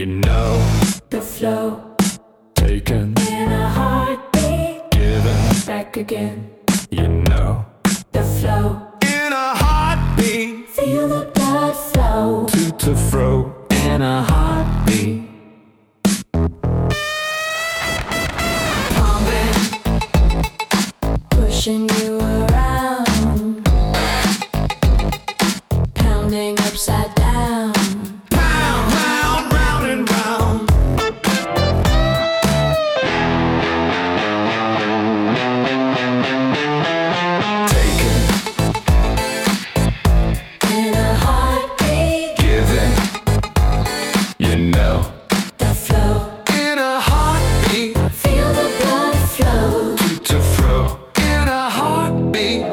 You know the flow, taken, in a heartbeat, given, back again. you know The flow, in a heartbeat, feel the blood flow, to fro in a heartbeat. pumping, pushing you around, pounding upside down. Round, round, round and round. Taken, In a heartbeat, given, you know the flow, in a heartbeat, feel the blood flow. to fro in a heartbeat.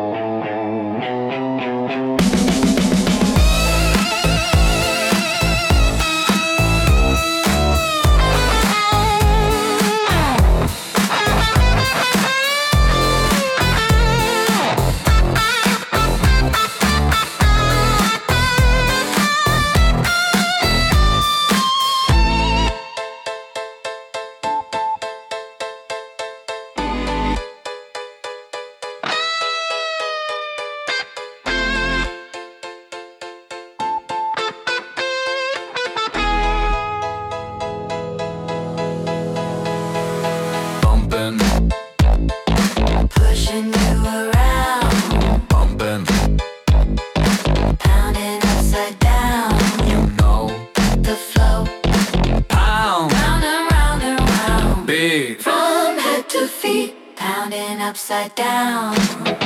Bumping, Pushing you around, bumping, pounding upside down. you know. The flow, Pound, round and round and round. beat, From head to feet, pounding upside down.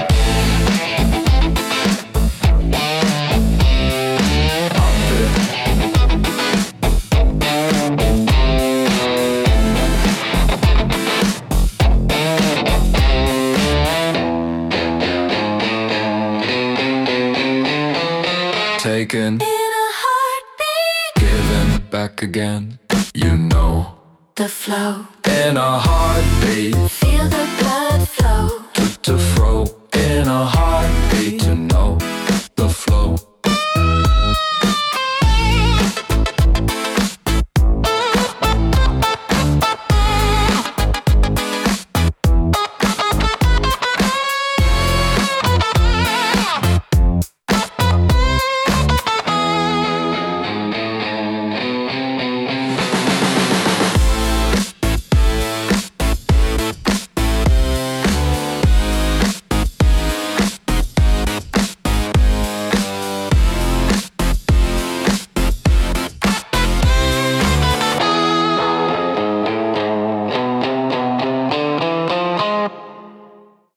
taken, In a heartbeat, given, back again. You know, the flow, in a heartbeat, feel the blood flow. to fro in a heartbeat.